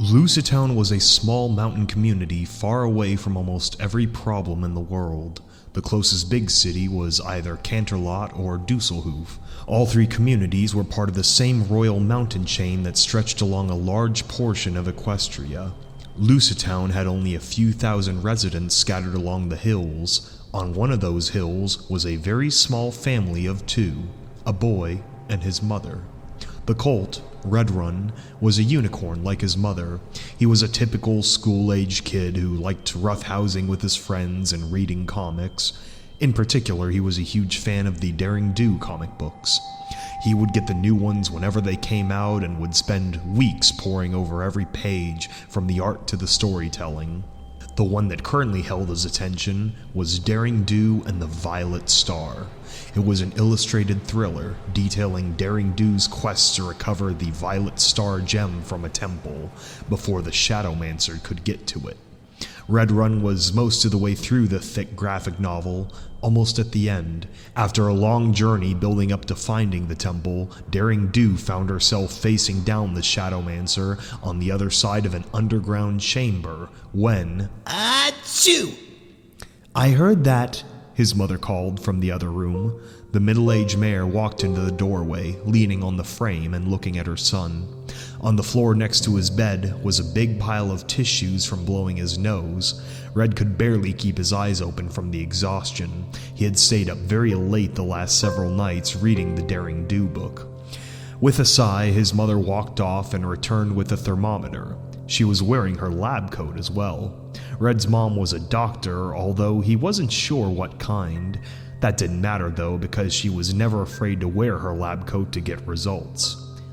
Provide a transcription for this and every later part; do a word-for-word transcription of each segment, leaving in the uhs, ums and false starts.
Lusitown was a small mountain community far away from almost every problem in the world. The closest big city was either Canterlot or Dusselhof. All three communities were part of the same royal mountain chain that stretched along a large portion of Equestria. Lusitown had only a few thousand residents scattered along the hills. On one of those hills was a very small family of two, a boy and his mother. The colt, Redrun, was a unicorn like his mother. He was a typical school-age kid who liked roughhousing with his friends and reading comics. In particular, he was a huge fan of the Daring Do comic books. He would get the new ones whenever they came out and would spend weeks poring over every page, from the art to the storytelling. The one that currently held his attention was Daring Do and the Violet Star. It was an illustrated thriller detailing Daring Do's quest to recover the Violet Star gem from a temple before the Shadowmancer could get to it. Redrun was most of the way through the thick graphic novel, almost at the end. After a long journey building up to finding the temple, Daring Do found herself facing down the Shadowmancer on the other side of an underground chamber when... Achoo! I heard that, his mother called from the other room. The middle-aged mare walked into the doorway, leaning on the frame and looking at her son. On the floor next to his bed was a big pile of tissues from blowing his nose. Red could barely keep his eyes open from the exhaustion. He had stayed up very late the last several nights reading the Daring Do book. With a sigh, his mother walked off and returned with a thermometer. She was wearing her lab coat as well. Red's mom was a doctor, although he wasn't sure what kind. That didn't matter though, because she was never afraid to wear her lab coat to get results.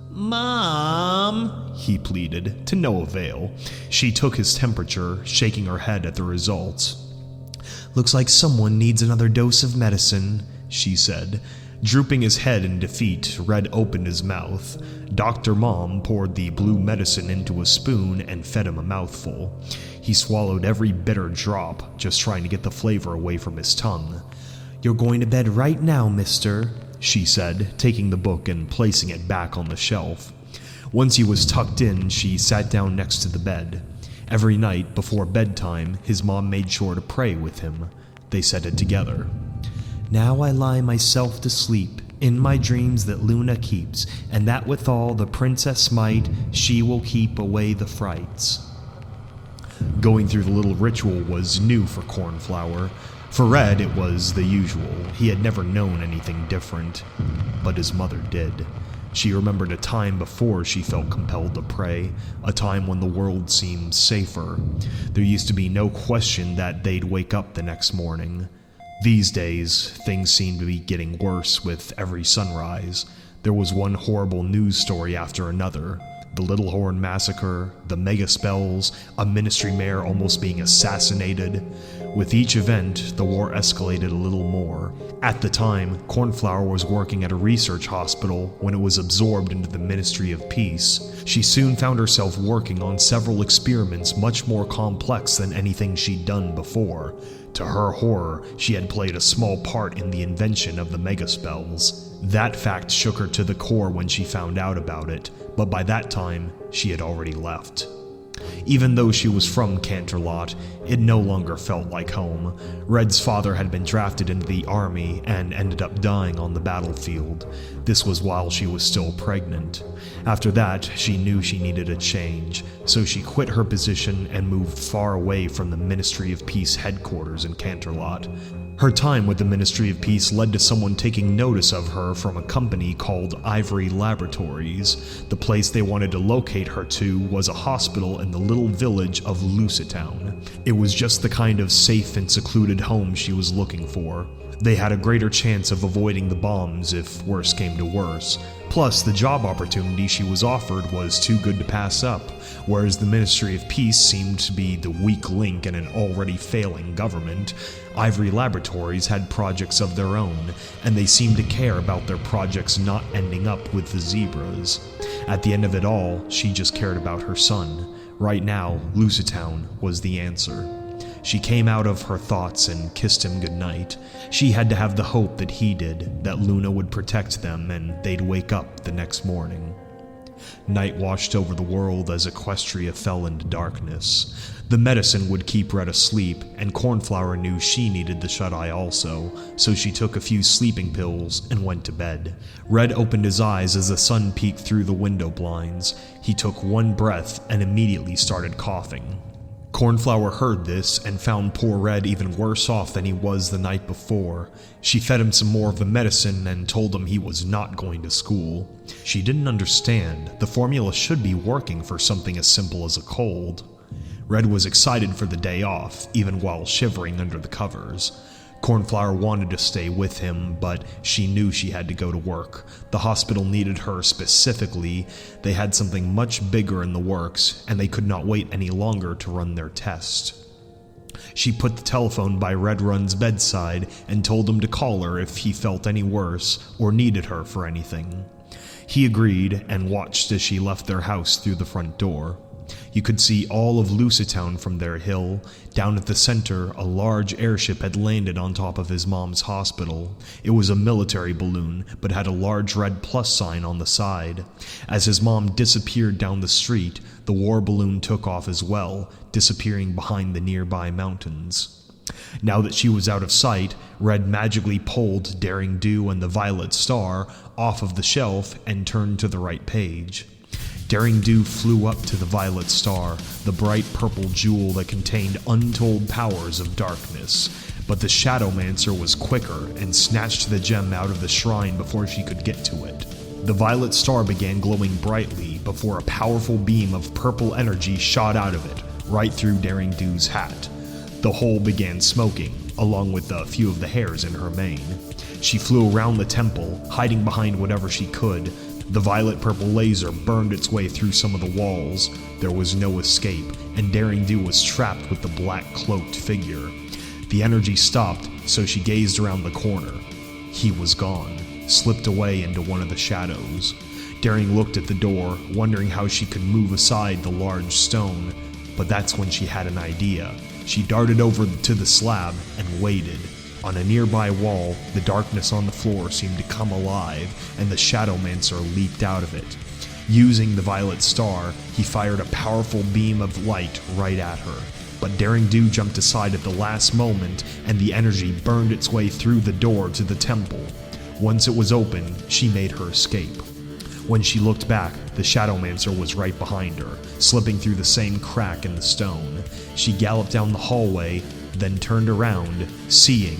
Mom, he pleaded, to no avail. She took his temperature, shaking her head at the results. Looks like someone needs another dose of medicine, she said. Drooping his head in defeat, Red opened his mouth. Doctor Mom poured the blue medicine into a spoon and fed him a mouthful. He swallowed every bitter drop, just trying to get the flavor away from his tongue. You're going to bed right now, mister, she said, taking the book and placing it back on the shelf. Once he was tucked in, she sat down next to the bed. Every night, before bedtime, his mom made sure to pray with him. They said it together. Now I lie myself to sleep, in my dreams that Luna keeps, and that withal the princess might, she will keep away the frights. Going through the little ritual was new for Cornflower. For Red, it was the usual. He had never known anything different, but his mother did. She remembered a time before she felt compelled to pray, a time when the world seemed safer. There used to be no question that they'd wake up the next morning. These days, things seemed to be getting worse with every sunrise. There was one horrible news story after another. The Little Horn Massacre, the Mega Spells, a ministry mayor almost being assassinated. With each event, the war escalated a little more. At the time, Cornflower was working at a research hospital when it was absorbed into the Ministry of Peace. She soon found herself working on several experiments much more complex than anything she'd done before. To her horror, she had played a small part in the invention of the Mega Spells. That fact shook her to the core when she found out about it, but by that time, she had already left. Even though she was from Canterlot, it no longer felt like home. Red's father had been drafted into the army and ended up dying on the battlefield. This was while she was still pregnant. After that, she knew she needed a change, so she quit her position and moved far away from the Ministry of Peace headquarters in Canterlot. Her time with the Ministry of Peace led to someone taking notice of her from a company called Ivory Laboratories. The place they wanted to locate her to was a hospital in the little village of Lusitown. It was just the kind of safe and secluded home she was looking for. They had a greater chance of avoiding the bombs if worse came to worse. Plus, the job opportunity she was offered was too good to pass up, whereas the Ministry of Peace seemed to be the weak link in an already failing government. Ivory Laboratories had projects of their own, and they seemed to care about their projects not ending up with the zebras. At the end of it all, she just cared about her son. Right now, Lusitown was the answer. She came out of her thoughts and kissed him goodnight. She had to have the hope that he did, that Luna would protect them and they'd wake up the next morning. Night washed over the world as Equestria fell into darkness. The medicine would keep Red asleep, and Cornflower knew she needed the shut-eye also, so she took a few sleeping pills and went to bed. Red opened his eyes as the sun peeked through the window blinds. He took one breath and immediately started coughing. Cornflower heard this and found poor Red even worse off than he was the night before. She fed him some more of the medicine and told him he was not going to school. She didn't understand. The formula should be working for something as simple as a cold. Red was excited for the day off, even while shivering under the covers. Cornflower wanted to stay with him, but she knew she had to go to work. The hospital needed her specifically. They had something much bigger in the works, and they could not wait any longer to run their test. She put the telephone by Red Run's bedside and told him to call her if he felt any worse or needed her for anything. He agreed and watched as she left their house through the front door. You could see all of Lucetown from their hill. Down at the center, a large airship had landed on top of his mom's hospital. It was a military balloon, but had a large red plus sign on the side. As his mom disappeared down the street, the war balloon took off as well, disappearing behind the nearby mountains. Now that she was out of sight, Red magically pulled Daring Do and the Violet Star off of the shelf and turned to the right page. Daring Do flew up to the Violet Star, the bright purple jewel that contained untold powers of darkness, but the Shadowmancer was quicker and snatched the gem out of the shrine before she could get to it. The Violet Star began glowing brightly before a powerful beam of purple energy shot out of it, right through Daring Do's hat. The hole began smoking, along with a few of the hairs in her mane. She flew around the temple, hiding behind whatever she could. The violet-purple laser burned its way through some of the walls. There was no escape, and Daring Do was trapped with the black-cloaked figure. The energy stopped, so she gazed around the corner. He was gone, slipped away into one of the shadows. Daring looked at the door, wondering how she could move aside the large stone, but that's when she had an idea. She darted over to the slab and waited. On a nearby wall, the darkness on the floor seemed to come alive, and the Shadowmancer leaped out of it. Using the Violet Star, he fired a powerful beam of light right at her. But Daring Do jumped aside at the last moment, and the energy burned its way through the door to the temple. Once it was open, she made her escape. When she looked back, the Shadowmancer was right behind her, slipping through the same crack in the stone. She galloped down the hallway, then turned around, seeing.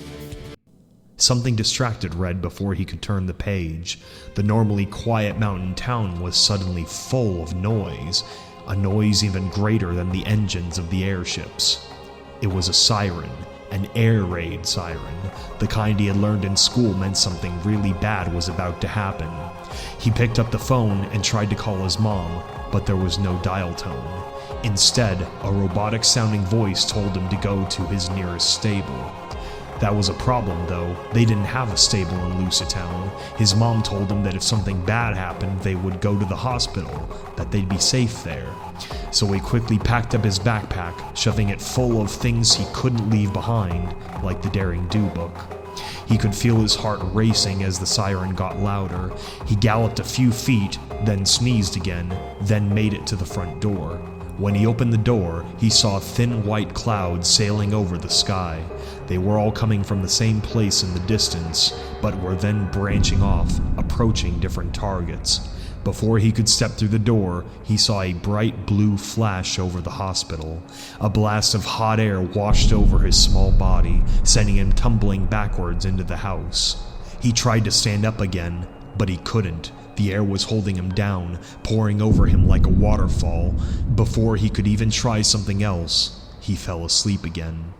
Something distracted Red before he could turn the page. The normally quiet mountain town was suddenly full of noise, a noise even greater than the engines of the airships. It was a siren, an air raid siren. The kind he had learned in school meant something really bad was about to happen. He picked up the phone and tried to call his mom, but there was no dial tone. Instead, a robotic-sounding voice told him to go to his nearest stable. That was a problem, though. They didn't have a stable in Lucetown. His mom told him that if something bad happened, they would go to the hospital, that they'd be safe there. So he quickly packed up his backpack, shoving it full of things he couldn't leave behind, like the Daring Do book. He could feel his heart racing as the siren got louder. He galloped a few feet, then sneezed again, then made it to the front door. When he opened the door, he saw thin white clouds sailing over the sky. They were all coming from the same place in the distance, but were then branching off, approaching different targets. Before he could step through the door, he saw a bright blue flash over the hospital. A blast of hot air washed over his small body, sending him tumbling backwards into the house. He tried to stand up again, but he couldn't. The air was holding him down, pouring over him like a waterfall. Before he could even try something else, he fell asleep again.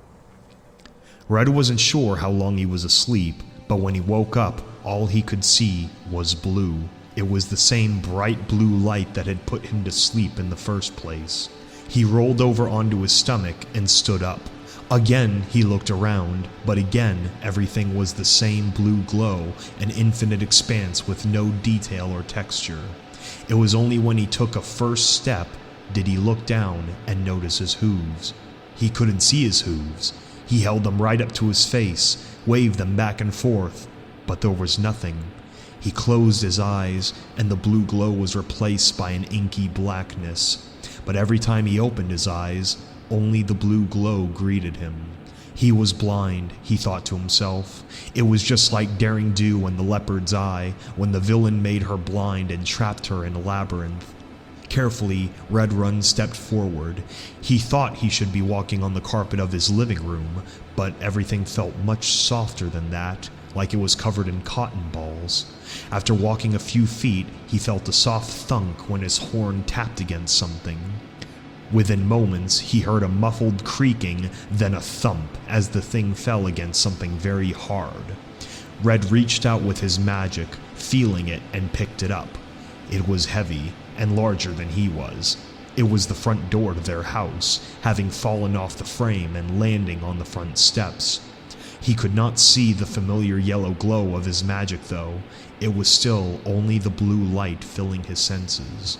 Red wasn't sure how long he was asleep, but when he woke up, all he could see was blue. It was the same bright blue light that had put him to sleep in the first place. He rolled over onto his stomach and stood up. Again, he looked around, but again, everything was the same blue glow, an infinite expanse with no detail or texture. It was only when he took a first step did he look down and notice his hooves. He couldn't see his hooves. He held them right up to his face, waved them back and forth, but there was nothing. He closed his eyes, and the blue glow was replaced by an inky blackness. But every time he opened his eyes, only the blue glow greeted him. He was blind, he thought to himself. It was just like Daring Do and the Leopard's Eye, when the villain made her blind and trapped her in a labyrinth. Carefully, Redrun stepped forward. He thought he should be walking on the carpet of his living room, but everything felt much softer than that, like it was covered in cotton balls. After walking a few feet, he felt a soft thunk when his horn tapped against something. Within moments, he heard a muffled creaking, then a thump as the thing fell against something very hard. Red reached out with his magic, feeling it, and picked it up. It was heavy, and larger than he was. It was the front door to their house, having fallen off the frame and landing on the front steps. He could not see the familiar yellow glow of his magic, though. It was still only the blue light filling his senses.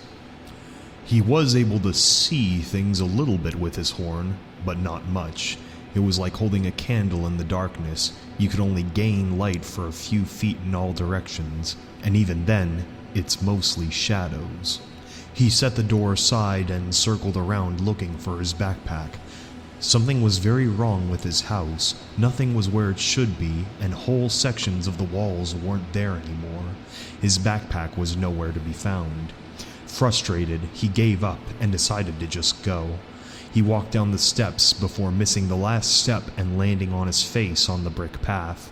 He was able to see things a little bit with his horn, but not much. It was like holding a candle in the darkness. You could only gain light for a few feet in all directions, and even then, it's mostly shadows. He set the door aside and circled around looking for his backpack. Something was very wrong with his house. Nothing was where it should be, and whole sections of the walls weren't there anymore. His backpack was nowhere to be found. Frustrated, he gave up and decided to just go. He walked down the steps before missing the last step and landing on his face on the brick path.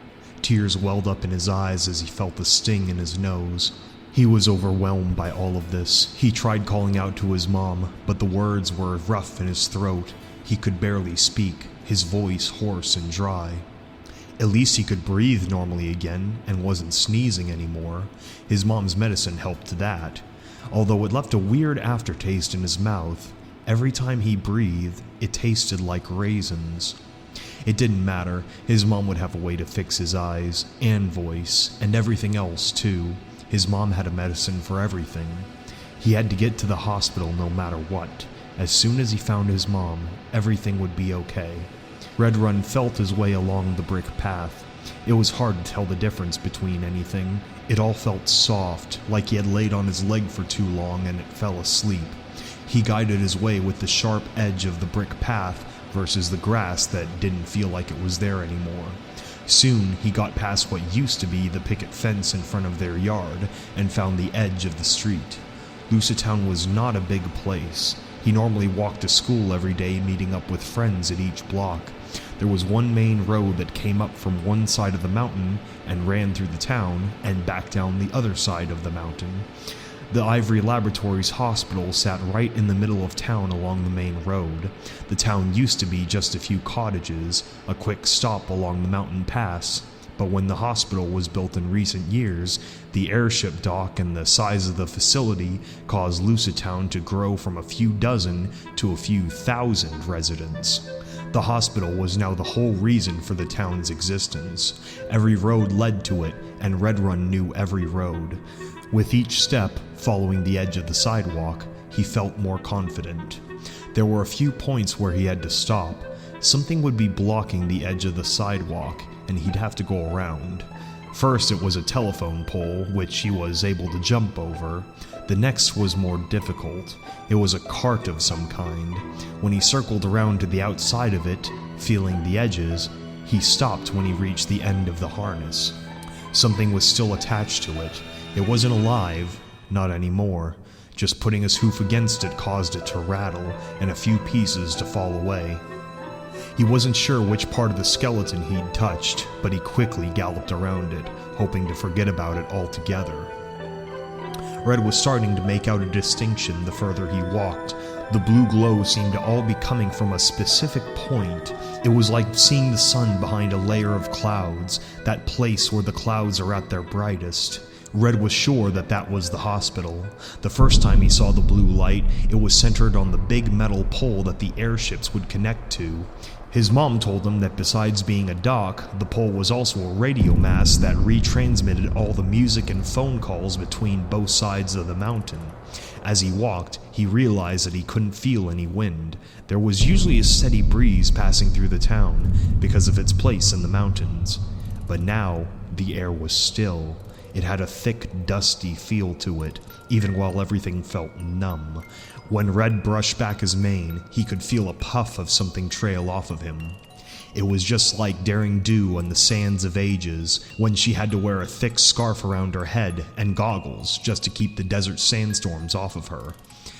Tears welled up in his eyes as he felt the sting in his nose. He was overwhelmed by all of this. He tried calling out to his mom, but the words were rough in his throat. He could barely speak, his voice hoarse and dry. At least he could breathe normally again and wasn't sneezing anymore. His mom's medicine helped that. Although it left a weird aftertaste in his mouth, every time he breathed, it tasted like raisins. It didn't matter. His mom would have a way to fix his eyes and voice and everything else too. His mom had a medicine for everything. He had to get to the hospital no matter what. As soon as he found his mom, everything would be okay. Redrun felt his way along the brick path. It was hard to tell the difference between anything. It all felt soft, like he had laid on his leg for too long and it fell asleep. He guided his way with the sharp edge of the brick path versus the grass that didn't feel like it was there anymore. Soon, he got past what used to be the picket fence in front of their yard and found the edge of the street. Lucetown was not a big place. He normally walked to school every day, meeting up with friends at each block. There was one main road that came up from one side of the mountain and ran through the town and back down the other side of the mountain. The Ivory Laboratories Hospital sat right in the middle of town along the main road. The town used to be just a few cottages, a quick stop along the mountain pass, but when the hospital was built in recent years, the airship dock and the size of the facility caused Lucetown to grow from a few dozen to a few thousand residents. The hospital was now the whole reason for the town's existence. Every road led to it, and Redrun knew every road. With each step, following the edge of the sidewalk, he felt more confident. There were a few points where he had to stop. Something would be blocking the edge of the sidewalk, and he'd have to go around. First, it was a telephone pole, which he was able to jump over. The next was more difficult. It was a cart of some kind. When he circled around to the outside of it, feeling the edges, he stopped when he reached the end of the harness. Something was still attached to it. It wasn't alive, not anymore. Just putting his hoof against it caused it to rattle, and a few pieces to fall away. He wasn't sure which part of the skeleton he'd touched, but he quickly galloped around it, hoping to forget about it altogether. Red was starting to make out a distinction the further he walked. The blue glow seemed to all be coming from a specific point. It was like seeing the sun behind a layer of clouds, that place where the clouds are at their brightest. Red was sure that that was the hospital. The first time he saw the blue light, it was centered on the big metal pole that the airships would connect to. His mom told him that besides being a dock, the pole was also a radio mast that retransmitted all the music and phone calls between both sides of the mountain. As he walked, he realized that he couldn't feel any wind. There was usually a steady breeze passing through the town because of its place in the mountains. But now, the air was still. It had a thick, dusty feel to it, even while everything felt numb. When Red brushed back his mane, he could feel a puff of something trail off of him. It was just like Daring Do on the Sands of Ages, when she had to wear a thick scarf around her head and goggles just to keep the desert sandstorms off of her.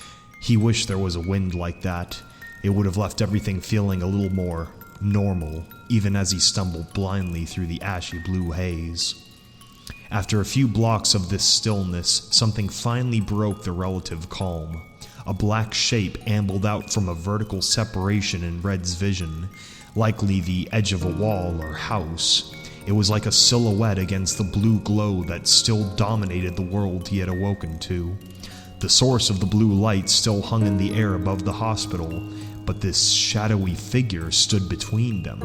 He wished there was a wind like that. It would have left everything feeling a little more normal, even as he stumbled blindly through the ashy blue haze. After a few blocks of this stillness, something finally broke the relative calm. A black shape ambled out from a vertical separation in Red's vision, likely the edge of a wall or house. It was like a silhouette against the blue glow that still dominated the world he had awoken to. The source of the blue light still hung in the air above the hospital, but this shadowy figure stood between them.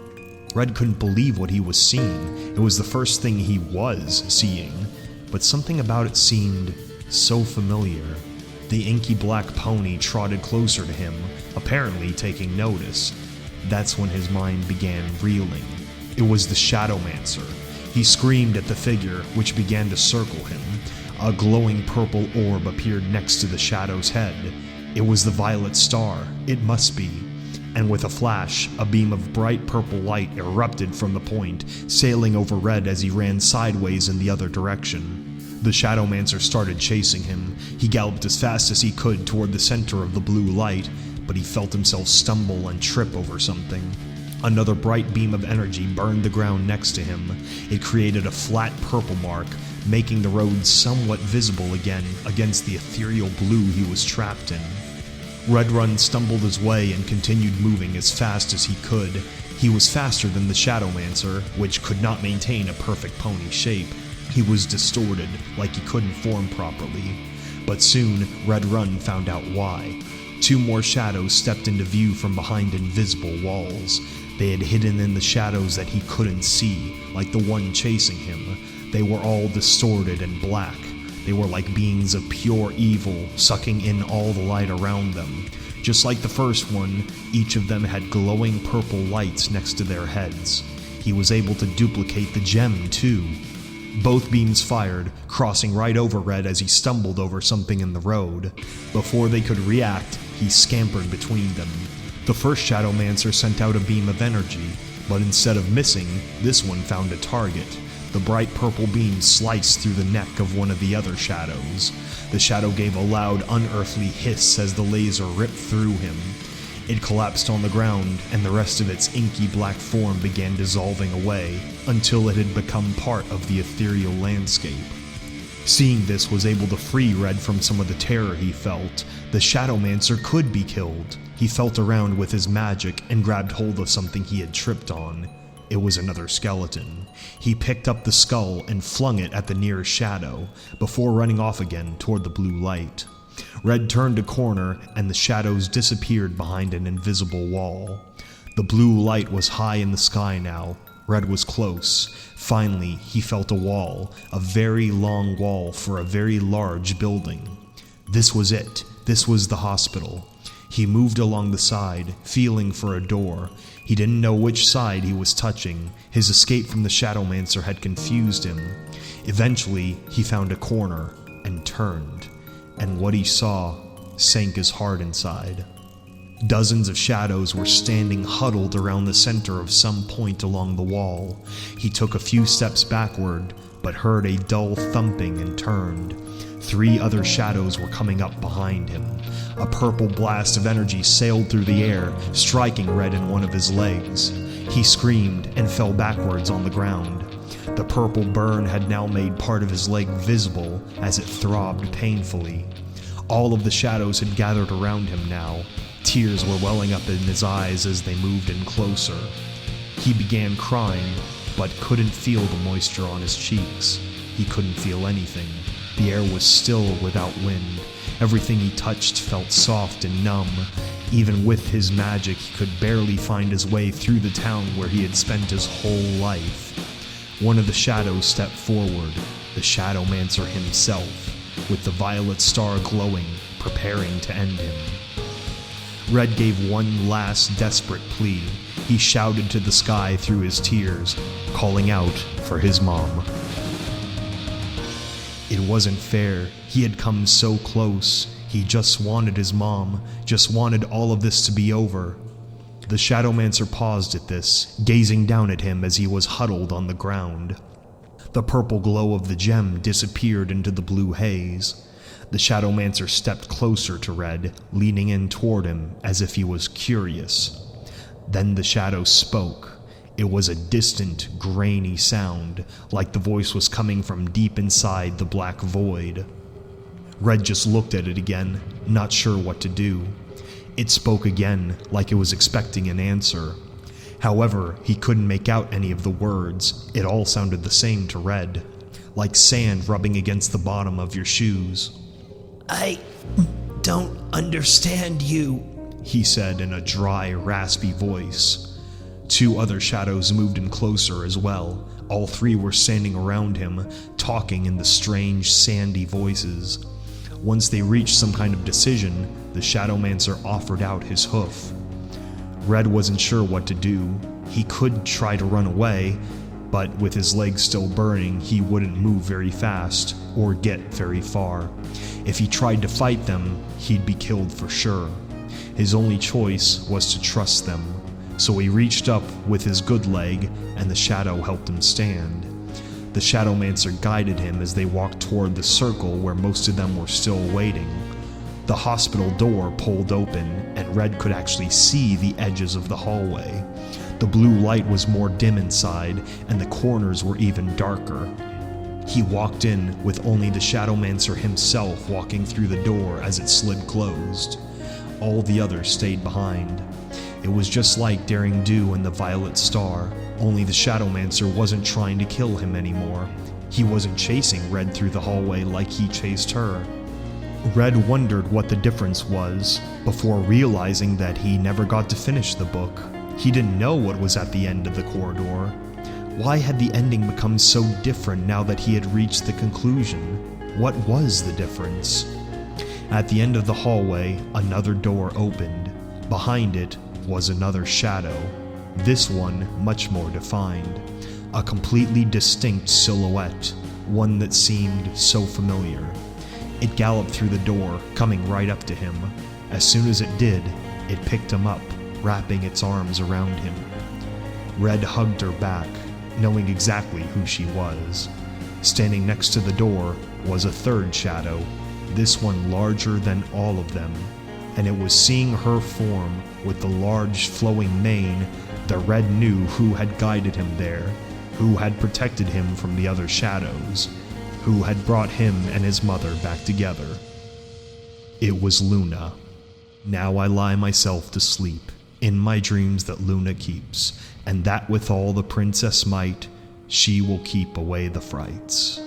Red couldn't believe what he was seeing. It was the first thing he was seeing, but something about it seemed so familiar. The inky black pony trotted closer to him, apparently taking notice. That's when his mind began reeling. It was the Shadowmancer. He screamed at the figure, which began to circle him. A glowing purple orb appeared next to the Shadow's head. It was the Violet Star. It must be. And with a flash, a beam of bright purple light erupted from the point, sailing over Red as he ran sideways in the other direction. The Shadowmancer started chasing him. He galloped as fast as he could toward the center of the blue light, but he felt himself stumble and trip over something. Another bright beam of energy burned the ground next to him. It created a flat purple mark, making the road somewhat visible again against the ethereal blue he was trapped in. Redrun stumbled his way and continued moving as fast as he could. He was faster than the Shadowmancer, which could not maintain a perfect pony shape. He was distorted, like he couldn't form properly. But soon, Redrun found out why. Two more shadows stepped into view from behind invisible walls. They had hidden in the shadows that he couldn't see, like the one chasing him. They were all distorted and black. They were like beings of pure evil, sucking in all the light around them. Just like the first one, each of them had glowing purple lights next to their heads. He was able to duplicate the gem, too. Both beams fired, crossing right over Red as he stumbled over something in the road. Before they could react, he scampered between them. The first Shadowmancer sent out a beam of energy, but instead of missing, this one found a target. The bright purple beam sliced through the neck of one of the other shadows. The shadow gave a loud, unearthly hiss as the laser ripped through him. It collapsed on the ground, and the rest of its inky black form began dissolving away, until it had become part of the ethereal landscape. Seeing this was able to free Red from some of the terror he felt. The Shadowmancer could be killed. He felt around with his magic and grabbed hold of something he had tripped on. It was another skeleton. He picked up the skull and flung it at the nearest shadow, before running off again toward the blue light. Red turned a corner, and the shadows disappeared behind an invisible wall. The blue light was high in the sky now. Red was close. Finally, he felt a wall, a very long wall for a very large building. This was it. This was the hospital. He moved along the side, feeling for a door. He didn't know which side he was touching. His escape from the Shadowmancer had confused him. Eventually, he found a corner and turned, and what he saw sank his heart inside. Dozens of shadows were standing huddled around the center of some point along the wall. He took a few steps backward, but heard a dull thumping and turned. Three other shadows were coming up behind him. A purple blast of energy sailed through the air, striking Red in one of his legs. He screamed and fell backwards on the ground. The purple burn had now made part of his leg visible as it throbbed painfully. All of the shadows had gathered around him now. Tears were welling up in his eyes as they moved in closer. He began crying, but couldn't feel the moisture on his cheeks. He couldn't feel anything. The air was still without wind. Everything he touched felt soft and numb. Even with his magic, he could barely find his way through the town where he had spent his whole life. One of the shadows stepped forward, the Shadowmancer himself, with the Violet Star glowing, preparing to end him. Red gave one last desperate plea. He shouted to the sky through his tears, calling out for his mom. It wasn't fair. He had come so close. He just wanted his mom, just wanted all of this to be over. The Shadowmancer paused at this, gazing down at him as he was huddled on the ground. The purple glow of the gem disappeared into the blue haze. The Shadowmancer stepped closer to Red, leaning in toward him as if he was curious. Then the shadow spoke. It was a distant, grainy sound, like the voice was coming from deep inside the black void. Red just looked at it again, not sure what to do. It spoke again, like it was expecting an answer. However, he couldn't make out any of the words. It all sounded the same to Red, like sand rubbing against the bottom of your shoes. I don't understand you, he said in a dry, raspy voice. Two other shadows moved in closer as well. All three were standing around him, talking in the strange, sandy voices. Once they reached some kind of decision, the Shadowmancer offered out his hoof. Red wasn't sure what to do. He could try to run away, but with his legs still burning, he wouldn't move very fast or get very far. If he tried to fight them, he'd be killed for sure. His only choice was to trust them. So he reached up with his good leg, and the shadow helped him stand. The Shadowmancer guided him as they walked toward the circle where most of them were still waiting. The hospital door pulled open, and Red could actually see the edges of the hallway. The blue light was more dim inside, and the corners were even darker. He walked in with only the Shadowmancer himself walking through the door as it slid closed. All the others stayed behind. It was just like Daring Do and the Violet Star, only the Shadowmancer wasn't trying to kill him anymore. He wasn't chasing Red through the hallway like he chased her. Red wondered what the difference was, before realizing that he never got to finish the book. He didn't know what was at the end of the corridor. Why had the ending become so different now that he had reached the conclusion? What was the difference? At the end of the hallway, another door opened. Behind it was another shadow, this one much more defined. A completely distinct silhouette, one that seemed so familiar. It galloped through the door, coming right up to him. As soon as it did, it picked him up, wrapping its arms around him. Red hugged her back, knowing exactly who she was. Standing next to the door was a third shadow, this one larger than all of them, and it was seeing her form with the large flowing mane that Red knew who had guided him there, who had protected him from the other shadows, who had brought him and his mother back together. It was Luna. Now I lie myself to sleep, in my dreams that Luna keeps, and that with all the princess might, she will keep away the frights.